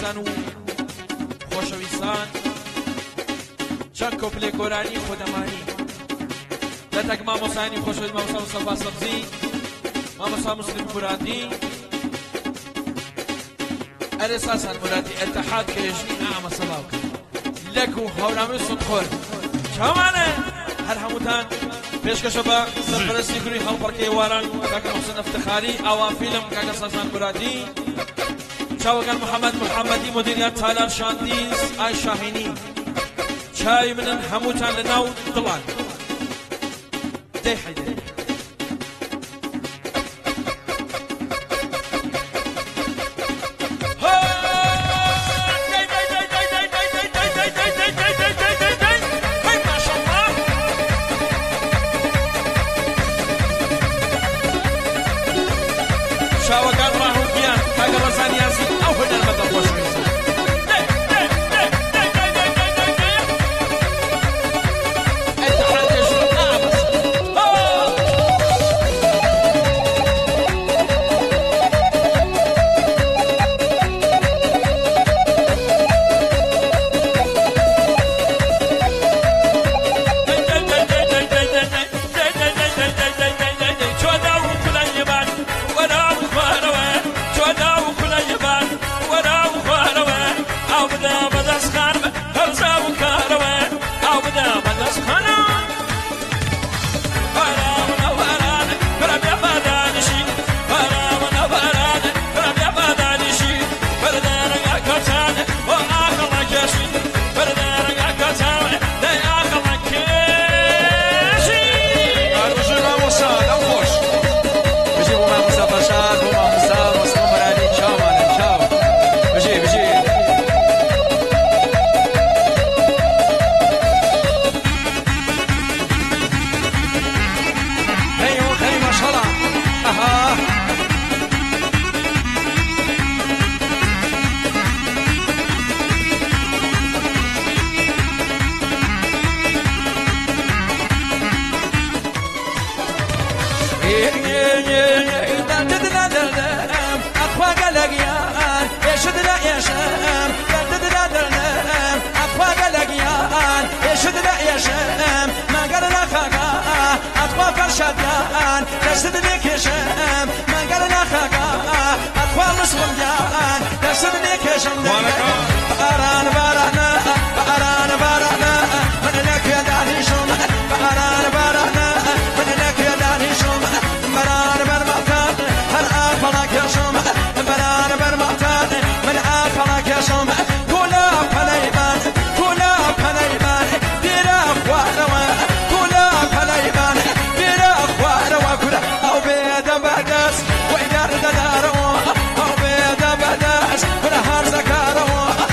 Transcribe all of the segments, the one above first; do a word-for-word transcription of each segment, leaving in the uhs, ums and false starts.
خۆشەویستان و خۆشەویستان چەند کۆپلێ گۆرانی خۆدەمانی دەتەک مامۆسانی خۆشەویست مامۆستا مستەفا سەبزی مامۆستا مسلم مرادی ئەرێ ساسان مرادی ئەتەحاد کێژنی ئامە سەڵاوکە لەک و هەورامی سوتخۆر چاوانە هەر هەمووتان پێشکەشە بە سەرپەرستی گروی هەڵپەڕکەی واران کاکە حوسێن ئەفتەخاری ئاوا فیلم کاکە ساسان مرادی چاوەکان محەممەد محەممەدی مدیریت تالار شاندیز ئای شاهینی چای منن هەمووتان لە ناو دڵان دەی حەیدەر شاوەکان ڕاهوتیان کاگە ڕەزانیازی ئەو هونەرمەندە خۆشەویستە شادیان دست نکشم من گر نخواهم اطفال مسلم جان دست نکشم باران باران باران باران من نکرد دانشم باران باران من نکرد دانشم باران بر مطار هر آفلا کشم باران بر مطار من آفلا کشم کولا پلیمان کولا پلیمان دیرا خواروا کولا پلیمان أو بيد بدس وإدار دارو أو بيد بدس ولا هار زكارو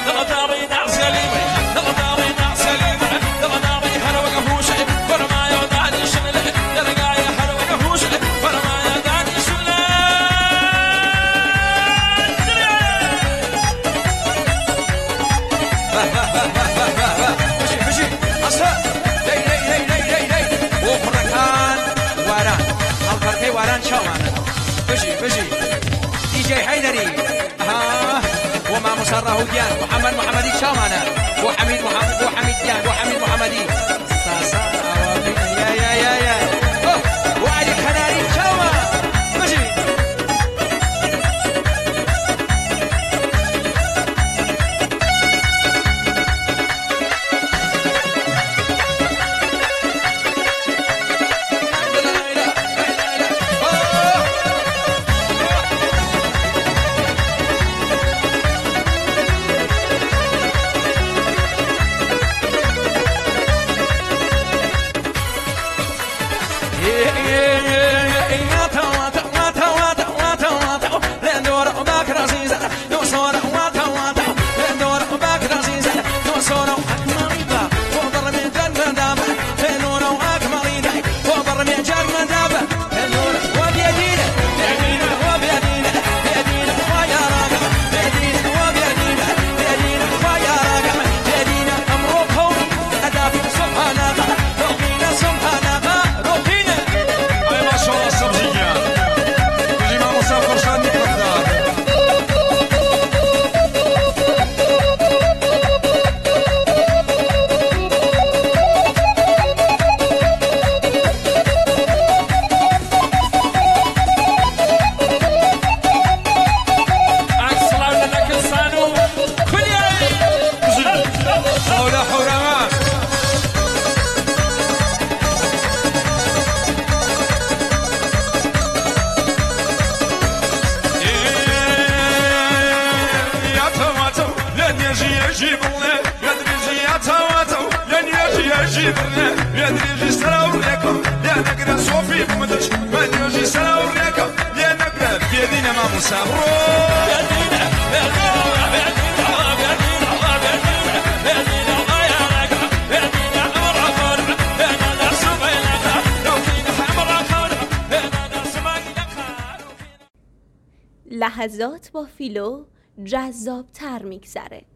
دغداري ناس قليبي دغداري ناس قليبي دغداري حلوة قفوشي فرما يوداني شغلي دلقاي حلوة قفوشي فرما يوداني شغلي بشي بشي أصلا لي لي لي لي لي لي وفركان واران الفرقي واران شوانا بشي بشي دي جي حيدري ها وما مصره ديان محمد محمدي شامانا وحميد محمد وحميد ديان وحميد محمدي ساسا يا يا يا يا وعلي خناري شاما ماشي لحظات با فیلو جذاب تر میگذره.